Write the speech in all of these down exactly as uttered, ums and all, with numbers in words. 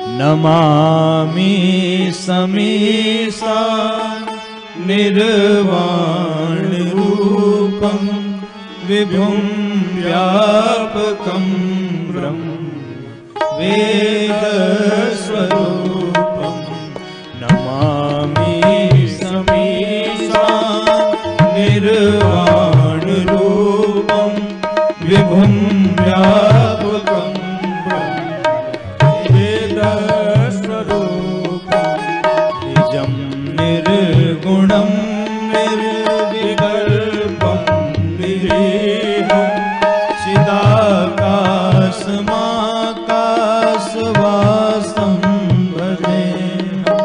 नमामि समीसा निर्वाण रूपं विभुं व्यापकं ब्रह्म वेद स्वरूपं। नमामि समीसा निर्वाण रूपं विभुं व्यापकं निजं निर्गुणं निर्विकल्पं निरीहं चिदाकाशमाकाशवासं भजेऽहं।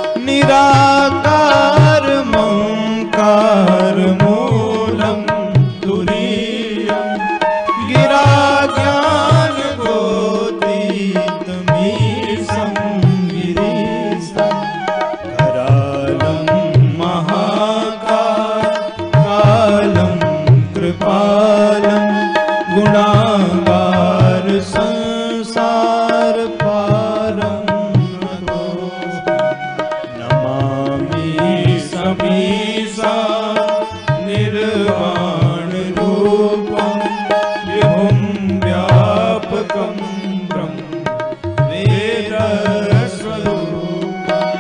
निराकारमोङ्कारमूलं तुरीयं गिरा ज्ञानगोतीतमीशं गिरीशं। करालं महाकालं कृपालं गुणागार संसार पारं नमामि समीसा निर्वाण रूपं विभुं व्यापकं ब्रह्म वेद स्वरूपम्।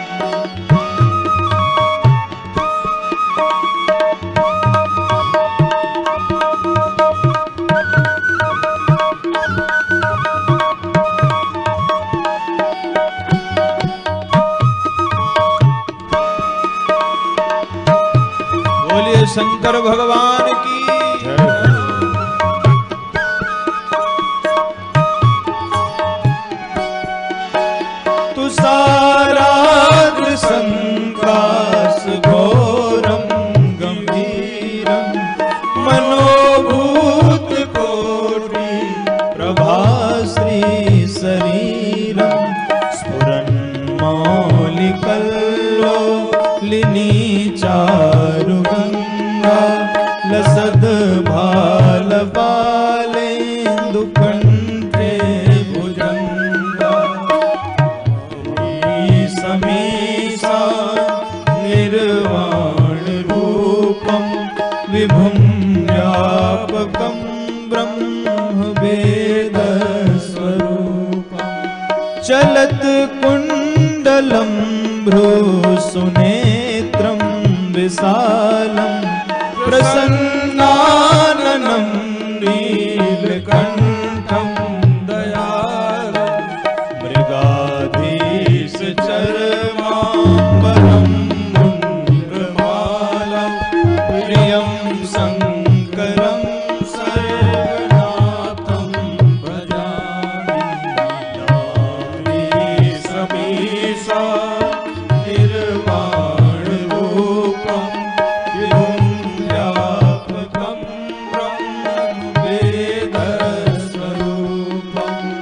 बोलिए शंकर भगवान की जय। तुषाराद्र संकाश घोरं गंभीरं मनोभूत कोटि प्रभाश्री शरीरं स्फुरन्मौलिकल्लोलिनी चारुगंगा लसद भाल बालेन्दुकण्ठे भुजंगा। समीसा निर्वाण रूपं विभुं व्यापकं ब्रह्म वेद स्वरूपम्। चलत कुण्डलं भ्रूसुनेत्रं विशालं प्रसन्नाननं नीलकण्ठं दयालं। मृगाधीश चर्माम्बरं मुण्डमालं प्रियं शङ्करं सर्वनाथं भजामि। नमामि समीसा निर्वाण रूपं विभुं व्यापकं ब्रह्म वेद स्वरूपम्।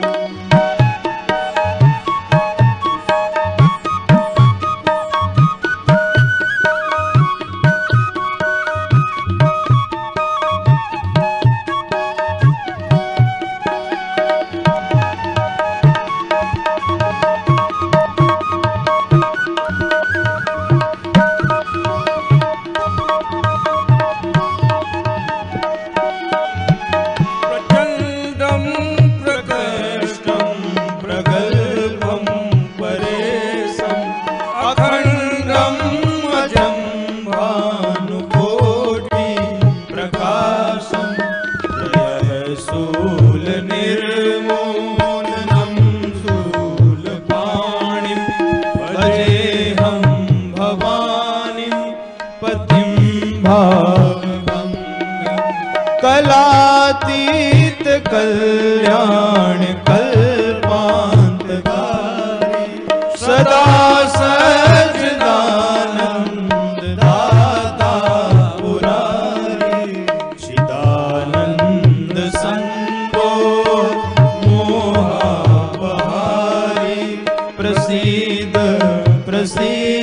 प्रचण्डं प्रकृष्टं प्रगल्भं परेशम् अखण्डं अजं भानुकोटि प्रकाशं। त्रयशूलनिर्मूलनं शूलपाणिं भजेऽहं भवानीं पतिं भावगं। कलातीत कल्याण कल्पान्तकारी सदा सच्चिदानंद दाता पुरारी। चिदानंद संतोष मोहापहारी प्रसीद प्रसीद